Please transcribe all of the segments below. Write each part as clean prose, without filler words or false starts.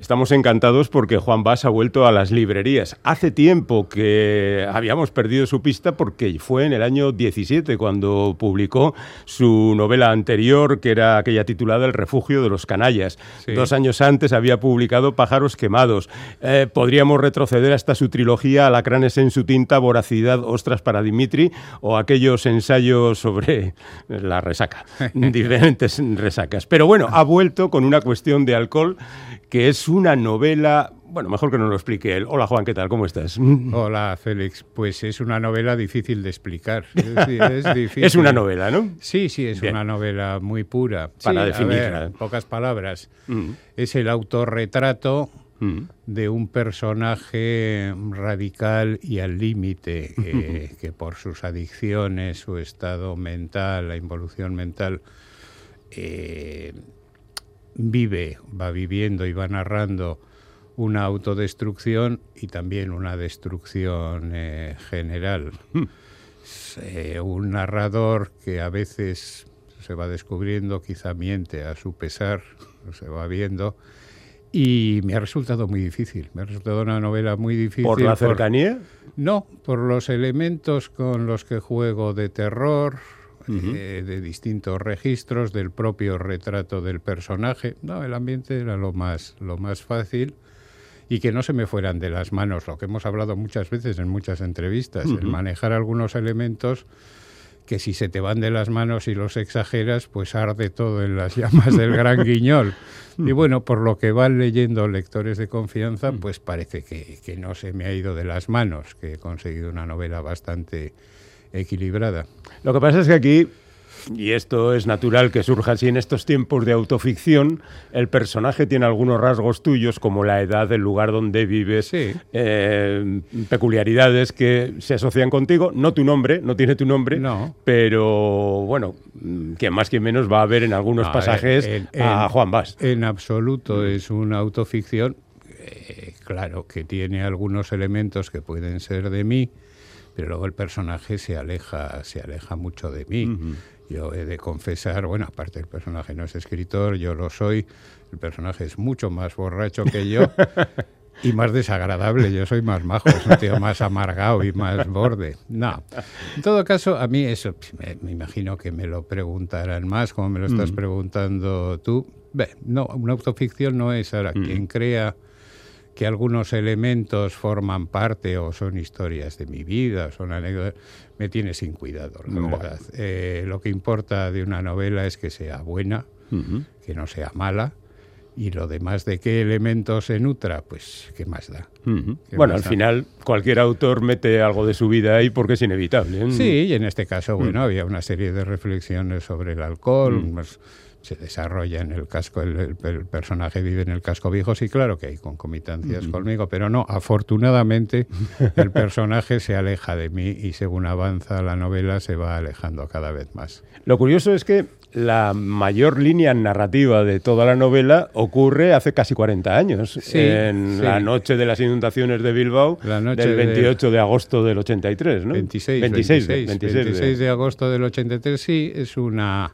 estamos encantados porque Juan Bas ha vuelto a las librerías. Hace tiempo que habíamos perdido su pista porque fue en el año 17 cuando publicó su novela anterior, que era aquella titulada El refugio de los canallas. Sí. 2 años antes había publicado Pájaros quemados. Podríamos retroceder hasta su trilogía Alacranes en su tinta, Voracidad, Ostras para Dimitri, o aquellos ensayos sobre la resaca, diferentes resacas. Pero bueno, ha vuelto con una cuestión de alcohol, que es una novela... Bueno, mejor que nos lo explique él. Hola, Juan, ¿qué tal? ¿Cómo estás? Hola, Félix. Pues es una novela difícil de explicar. Es difícil. Es una novela, ¿no? Sí, es Bien. Una novela muy pura. Para sí, definirla. En pocas palabras. Es el autorretrato de un personaje radical y al límite, que por sus adicciones, su estado mental, la involución mental... va viviendo y va narrando una autodestrucción y también una destrucción general. Un narrador que a veces se va descubriendo, quizá miente a su pesar, se va viendo, y me ha resultado muy difícil. Me ha resultado una novela muy difícil. ¿Por la cercanía? No, por los elementos con los que juego de terror, de distintos registros, del propio retrato del personaje. No, el ambiente era lo más fácil, y que no se me fueran de las manos, lo que hemos hablado muchas veces en muchas entrevistas, el manejar algunos elementos que si se te van de las manos y los exageras, pues arde todo en las llamas del Gran Guiñol. Y bueno, por lo que van leyendo lectores de confianza, pues parece que no se me ha ido de las manos, que he conseguido una novela bastante equilibrada. Lo que pasa es que aquí, y esto es natural que surja así en estos tiempos de autoficción, el personaje tiene algunos rasgos tuyos, como la edad, el lugar donde vives, sí. Peculiaridades que se asocian contigo, no tu nombre, no tiene tu nombre, no. Pero bueno, quien más quien menos va a ver en algunos pasajes a Juan Bas. En absoluto, es una autoficción, claro, que tiene algunos elementos que pueden ser de mí, pero luego el personaje se aleja mucho de mí. Yo he de confesar, bueno, aparte el personaje no es escritor, yo lo soy, el personaje es mucho más borracho que yo y más desagradable, yo soy más majo, es un tío más amargado y más borde. No, en todo caso, a mí eso, me imagino que me lo preguntarán más, como me lo estás preguntando tú. No, una autoficción no es. Ahora, quien crea que algunos elementos forman parte o son historias de mi vida, son anécdotas, me tiene sin cuidado, la verdad. Lo que importa de una novela es que sea buena, que no sea mala, y lo demás de qué elementos se nutra, pues qué más da. Bueno, al final cualquier autor mete algo de su vida ahí porque es inevitable. Sí, y en este caso, bueno, había una serie de reflexiones sobre el alcohol, se desarrolla en el casco, el personaje vive en el casco viejo, sí, claro que hay concomitancias conmigo, pero no, afortunadamente el personaje se aleja de mí y según avanza la novela se va alejando cada vez más. Lo curioso es que la mayor línea narrativa de toda la novela ocurre hace casi 40 años, la noche de las inundaciones de Bilbao, del 28 de agosto del 83, ¿no? 26 de agosto del 83, sí, es una...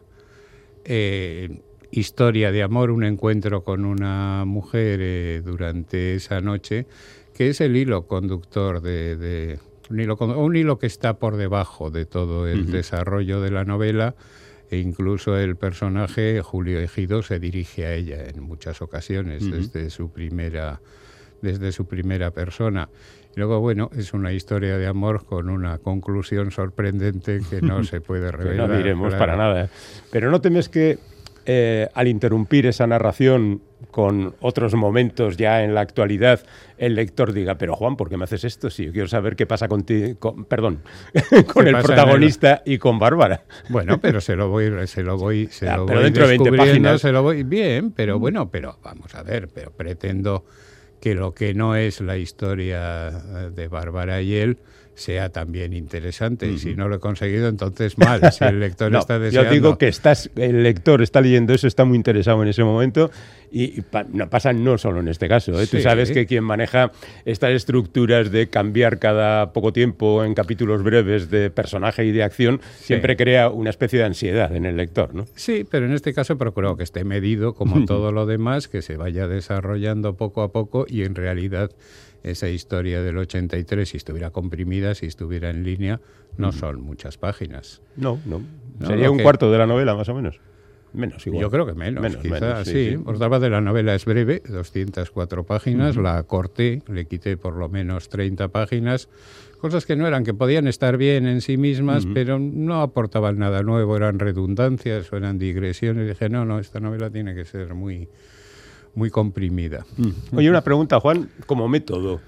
historia de amor, un encuentro con una mujer durante esa noche, que es el hilo conductor un hilo que está por debajo de todo el desarrollo de la novela, e incluso el personaje Julio Ejido se dirige a ella en muchas ocasiones desde su primera persona. Y luego, bueno, es una historia de amor con una conclusión sorprendente que no se puede revelar. Que no diremos para nada. Pero ¿no temes que al interrumpir esa narración con otros momentos ya en la actualidad, el lector diga, pero Juan, ¿por qué me haces esto? Si yo quiero saber qué pasa con el protagonista y con Bárbara. Bueno, pero se lo voy pero dentro de 20 páginas. Se lo voy bien, pero bueno, pero vamos a ver, pero pretendo que lo que no es la historia de Bárbara y él sea también interesante. Y si no lo he conseguido, entonces mal. Si el lector está deseando... Yo digo que el lector está leyendo eso, está muy interesado en ese momento y pasa no solo en este caso. Sí. Tú sabes que quien maneja estas estructuras de cambiar cada poco tiempo en capítulos breves de personaje y de acción, siempre crea una especie de ansiedad en el lector, ¿no? Sí, pero en este caso he procurado que esté medido como todo lo demás, que se vaya desarrollando poco a poco y en realidad esa historia del 83, si estuviera comprimida, si estuviera en línea, no son muchas páginas. No. Sería un cuarto de la novela, más o menos. Menos, igual. Yo creo que menos quizá, sí. Por otra parte, la novela es breve, 204 páginas, la corté, le quité por lo menos 30 páginas, cosas que no eran, que podían estar bien en sí mismas, pero no aportaban nada nuevo, eran redundancias o eran digresiones. Dije, no, esta novela tiene que ser muy comprimida. Oye, una pregunta, Juan, como método.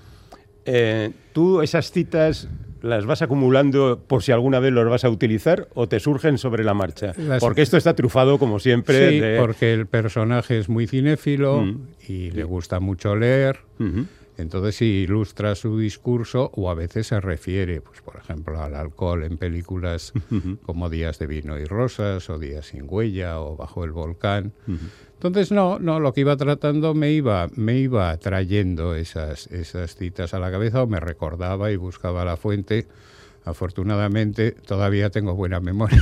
¿Tú esas citas las vas acumulando por si alguna vez los vas a utilizar o te surgen sobre la marcha? Porque esto está trufado, como siempre. Sí, porque el personaje es muy cinéfilo y le gusta mucho leer. Entonces sí ilustra su discurso o a veces se refiere, pues por ejemplo, al alcohol en películas como Días de vino y rosas o Días sin huella o Bajo el volcán. Entonces no, lo que iba tratando me iba trayendo esas citas a la cabeza o me recordaba y buscaba la fuente. Afortunadamente todavía tengo buena memoria.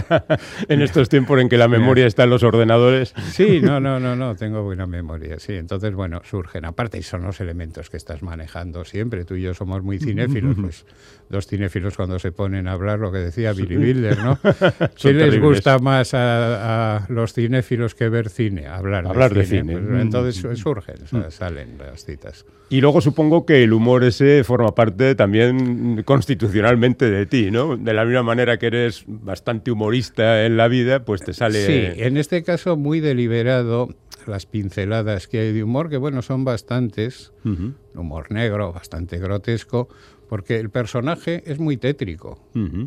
En estos tiempos en que la memoria está en los ordenadores. Sí, no, tengo buena memoria. Sí, entonces, bueno, surgen. Aparte, son los elementos que estás manejando siempre. Tú y yo somos muy cinéfilos, pues dos cinéfilos cuando se ponen a hablar, lo que decía Billy Wilder, ¿no? ¿Qué les gusta más a los cinéfilos que ver cine? Hablar de cine. Pues, entonces surgen, salen las citas. Y luego supongo que el humor ese forma parte también constitucionalmente de ti, ¿no? De la misma manera que eres bastante humorista en la vida, pues te sale... Sí, en este caso muy deliberado las pinceladas que hay de humor, que bueno, son bastantes, humor negro, bastante grotesco, porque el personaje es muy tétrico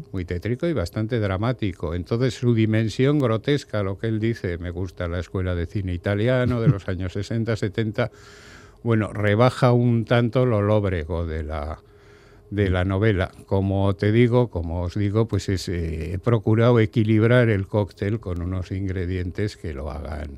y bastante dramático. Entonces su dimensión grotesca, lo que él dice, me gusta la escuela de cine italiano de los años 60, 70... Bueno, rebaja un tanto lo lóbrego de la novela. Como os digo, pues he procurado equilibrar el cóctel con unos ingredientes que lo hagan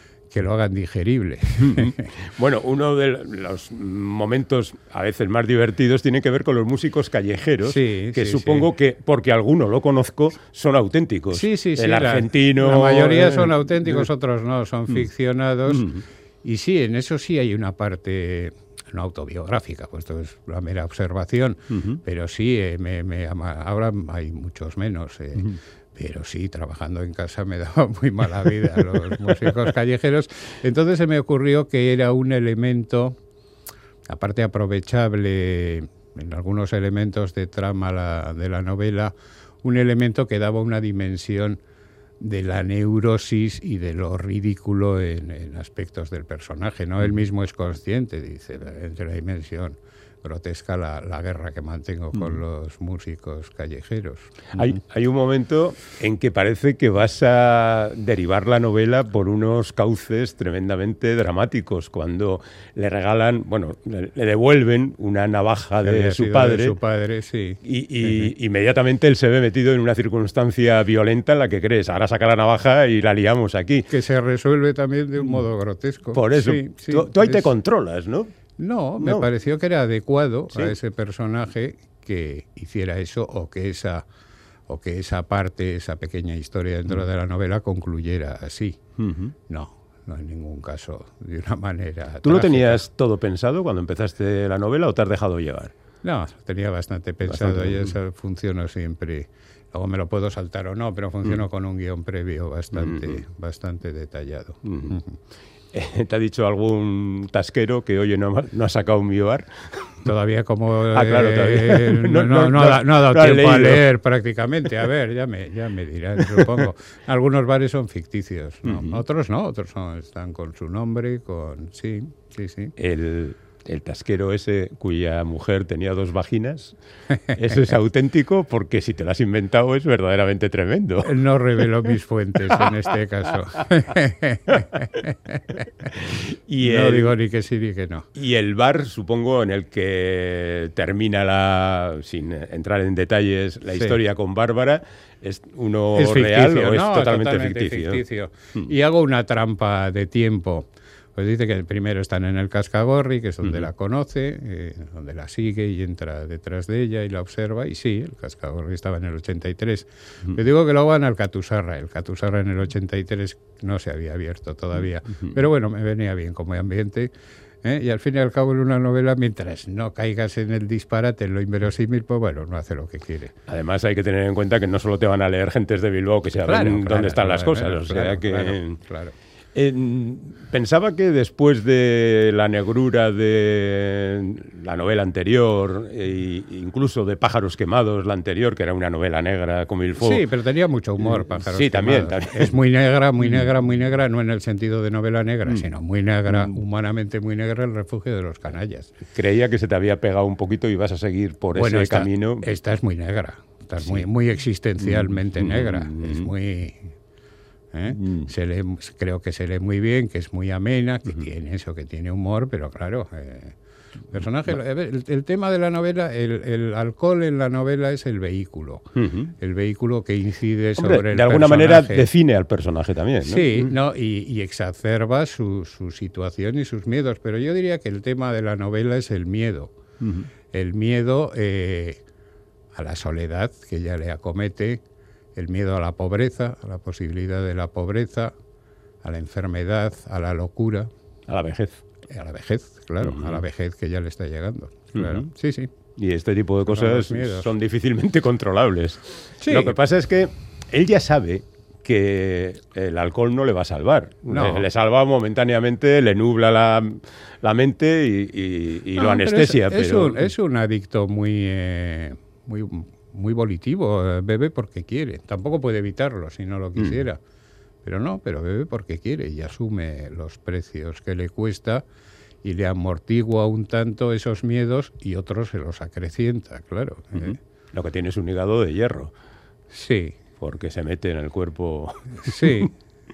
digerible. Bueno, uno de los momentos a veces más divertidos tiene que ver con los músicos callejeros, que supongo que, porque alguno lo conozco, son auténticos. Sí. El argentino... La mayoría son auténticos, otros no, son ficcionados. Y sí, en eso sí hay una parte no autobiográfica, pues esto es la mera observación, pero sí, ahora hay muchos menos, pero sí, trabajando en casa me daba muy mala vida los músicos callejeros. Entonces se me ocurrió que era un elemento, aparte aprovechable en algunos elementos de trama de la novela, un elemento que daba una dimensión de la neurosis y de lo ridículo en aspectos del personaje, ¿no? Él mismo es consciente, dice, entre la dimensión grotesca, la guerra que mantengo con los músicos callejeros. Hay un momento en que parece que vas a derivar la novela por unos cauces tremendamente dramáticos, cuando le regalan, le devuelven una navaja de su padre, sí. Y inmediatamente él se ve metido en una circunstancia violenta en la que crees, ahora saca la navaja y la liamos aquí. Que se resuelve también de un modo grotesco. Por eso, sí, tú ahí te controlas, ¿no? No, me pareció que era adecuado a ese personaje que hiciera eso o que esa parte, esa pequeña historia dentro de la novela concluyera así. No en ningún caso de una manera ¿Tú lo trágica. tenías todo pensado cuando empezaste la novela o te has dejado llevar? No, tenía bastante pensado y eso funciona siempre. Luego me lo puedo saltar o no, pero funciono con un guión previo bastante detallado. ¿Te ha dicho algún tasquero que, oye, no ha sacado un bioar? Todavía como... todavía. No ha dado tiempo a leer prácticamente. A ver, ya me dirán, supongo. Algunos bares son ficticios, ¿no? Otros no, están con su nombre, sí. El tasquero ese cuya mujer tenía 2 vaginas, eso es auténtico porque si te lo has inventado es verdaderamente tremendo. No revelo mis fuentes en este caso. No digo ni que sí ni que no. Y el bar, supongo, en el que termina sin entrar en detalles, la historia con Bárbara, ¿es uno es ficticio, real o es no, totalmente ficticio? Y hago una trampa de tiempo. Pues dice que primero están en el Cascagorri, que es donde la conoce, donde la sigue y entra detrás de ella y la observa. Y sí, el Cascagorri estaba en el 83. Le digo que luego van al Catusarra. El Catusarra en el 83 no se había abierto todavía. Pero bueno, me venía bien como ambiente. Y al fin y al cabo en una novela, mientras no caigas en el disparate, en lo inverosímil, pues bueno, no hace lo que quiere. Además hay que tener en cuenta que no solo te van a leer gentes de Bilbao que saben dónde están las cosas. O sea que... Claro. Pensaba que después de la negrura de la novela anterior, e incluso de Pájaros quemados, la anterior, que era una novela negra como il faut. Sí, pero tenía mucho humor, Pájaros sí, quemados. También. Es muy negra, muy negra, muy negra, no en el sentido de novela negra, sino muy negra, humanamente muy negra, El refugio de los canallas. Creía que se te había pegado un poquito y vas a seguir por ese camino. Esta es muy negra, esta es muy existencialmente negra, es muy... creo que se lee muy bien, que es muy amena, que tiene eso, que tiene humor, pero claro, personaje. El tema de la novela, el alcohol en la novela es el vehículo que incide sobre el personaje. De alguna manera define al personaje también, ¿no? Sí, y exacerba su situación y sus miedos, pero yo diría que el tema de la novela es el miedo. El miedo a la soledad que ella le acomete, el miedo a la pobreza, a la posibilidad de la pobreza, a la enfermedad, a la locura. A la vejez. A la vejez, claro, a la vejez que ya le está llegando. Claro, sí. Y este tipo de cosas son difícilmente controlables. Sí. Lo que pasa es que él ya sabe que el alcohol no le va a salvar. No. Le salva momentáneamente, le nubla la mente y lo anestesia. Es un adicto muy volitivo, bebe porque quiere. Tampoco puede evitarlo si no lo quisiera. Pero bebe porque quiere y asume los precios que le cuesta y le amortigua un tanto esos miedos y otros se los acrecienta, claro. Lo que tiene es un hígado de hierro. Sí. Porque se mete en el cuerpo. Sí,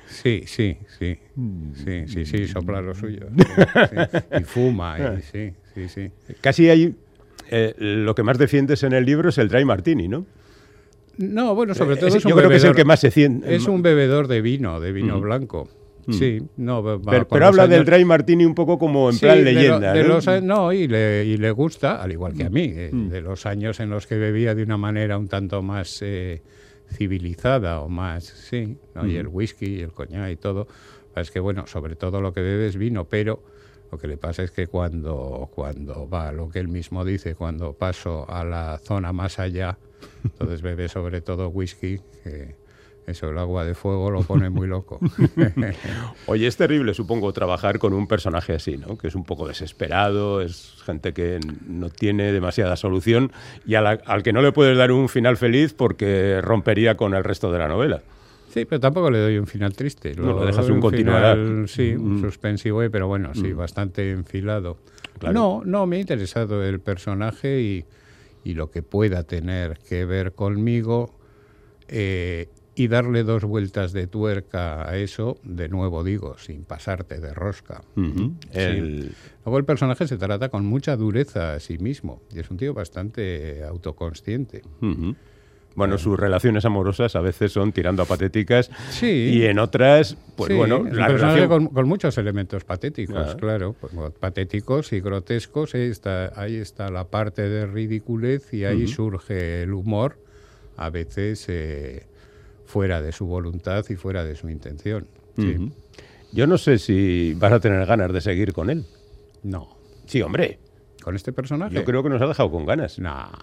sopla lo suyo. Y fuma, sí. Casi hay... lo que más defiendes en el libro es el dry martini, ¿no? No, bueno, sobre todo es un yo creo que es el que más se siente. Es un bebedor de vino blanco. Sí, no. Pero habla del dry martini un poco como en plan leyenda. Y le gusta, al igual que a mí, de los años en los que bebía de una manera un tanto más civilizada o más, ¿no? Y el whisky y el coñac y todo. Es que, bueno, sobre todo lo que bebe es vino, pero lo que le pasa es que cuando va, lo que él mismo dice, cuando paso a la zona más allá, entonces bebe sobre todo whisky, que eso, el agua de fuego lo pone muy loco. Oye, es terrible, supongo, trabajar con un personaje así, ¿no? Que es un poco desesperado, es gente que no tiene demasiada solución y al que no le puedes dar un final feliz porque rompería con el resto de la novela. Sí, pero tampoco le doy un final triste. Lo dejas un continuará. Sí, un suspensivo, pero bueno, sí, bastante enfilado. Claro. No, me ha interesado el personaje y lo que pueda tener que ver conmigo y darle 2 vueltas de tuerca a eso, de nuevo digo, sin pasarte de rosca. Luego el personaje se trata con mucha dureza a sí mismo y es un tío bastante autoconsciente. Bueno, sus relaciones amorosas a veces son tirando a patéticas y en otras, pues bueno... La relación con muchos elementos patéticos, claro, pues, patéticos y grotescos. Ahí está la parte de ridiculez y ahí surge el humor, a veces fuera de su voluntad y fuera de su intención. Sí. Yo no sé si vas a tener ganas de seguir con él. No. Sí, hombre. ¿Con este personaje? Yo creo que nos ha dejado con ganas.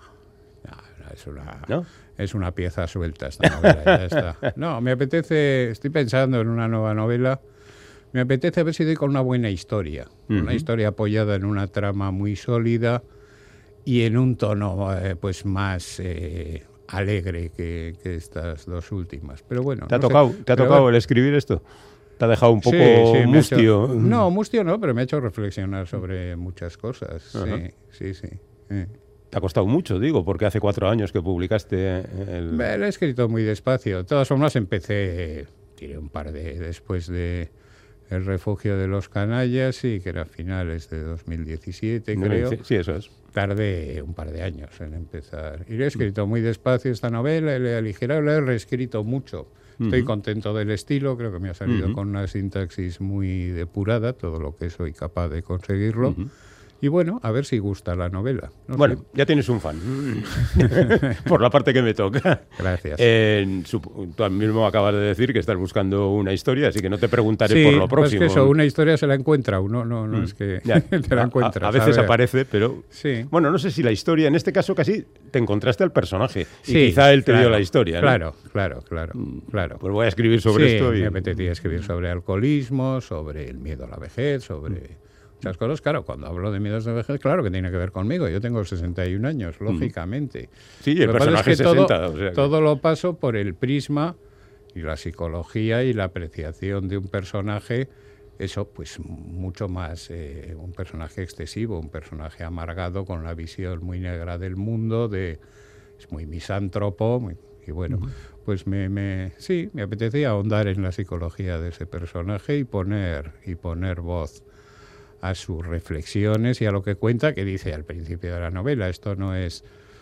Es una pieza suelta esta novela, ya está. No, me apetece, estoy pensando en una nueva novela, me apetece ver si doy con una buena historia, una historia apoyada en una trama muy sólida y en un tono pues más alegre que estas 2 últimas. Pero bueno, ¿Te ha tocado el escribir esto? Te ha dejado un poco mustio. No, mustio no, pero me ha hecho reflexionar sobre muchas cosas. Ajá. Sí. Te ha costado mucho, digo, porque hace 4 años que publicaste Lo he escrito muy despacio. De todas formas, empecé, tiré un par después de El refugio de los canallas, sí, que era a finales de 2017, creo. Sí, eso es. Tardé un par de años en empezar. Y le he escrito muy despacio esta novela, le he aligerado, le he reescrito mucho. Estoy contento del estilo, creo que me ha salido con una sintaxis muy depurada, todo lo que soy capaz de conseguirlo. Y bueno, a ver si gusta la novela. No sé. Ya tienes un fan, por la parte que me toca. Gracias. Tú mismo acabas de decir que estás buscando una historia, así que no te preguntaré por lo próximo. Pues que eso, una historia se la encuentra uno, no es que te la encuentras. A veces aparece, pero... Sí. Bueno, no sé si la historia, en este caso casi te encontraste al personaje, y quizá él te dio la historia, ¿no? Claro. Pues voy a escribir sobre esto. Me apetecía escribir sobre alcoholismo, sobre el miedo a la vejez, sobre... Muchas cosas, claro, cuando hablo de miedos de vejez, claro que tiene que ver conmigo. Yo tengo 61 años, lógicamente. Sí, el personaje es que 60. Todo lo paso por el prisma y la psicología y la apreciación de un personaje, eso pues mucho más, un personaje excesivo, un personaje amargado con la visión muy negra del mundo, es muy misántropo, y bueno, pues me apetecía ahondar en la psicología de ese personaje y poner voz a sus reflexiones y a lo que cuenta, que dice al principio de la novela. Esto no es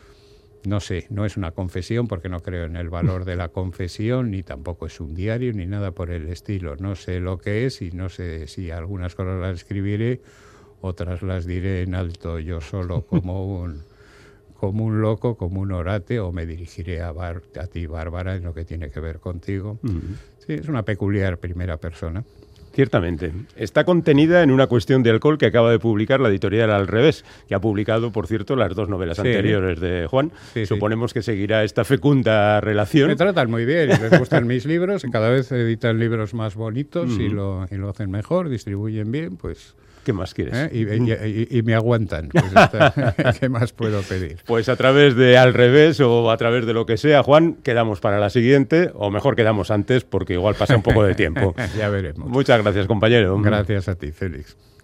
una confesión, porque no creo en el valor de la confesión, ni tampoco es un diario, ni nada por el estilo. No sé lo que es y no sé si algunas cosas las escribiré, otras las diré en alto yo solo como un loco, como un orate, o me dirigiré a ti, Bárbara, en lo que tiene que ver contigo. Sí, es una peculiar primera persona. Ciertamente. Está contenida en Una cuestión de alcohol, que acaba de publicar la editorial Al Revés, que ha publicado, por cierto, las 2 novelas anteriores de Juan. Suponemos que seguirá esta fecunda relación. Me tratan muy bien, les gustan mis libros, y cada vez editan libros más bonitos y lo hacen mejor, distribuyen bien, pues... ¿Qué más quieres? Y me aguantan. Pues ¿qué más puedo pedir? Pues a través de Al Revés o a través de lo que sea, Juan, quedamos para la siguiente, o mejor quedamos antes, porque igual pasa un poco de tiempo. Ya veremos. Muchas gracias, compañero. Gracias a ti, Félix.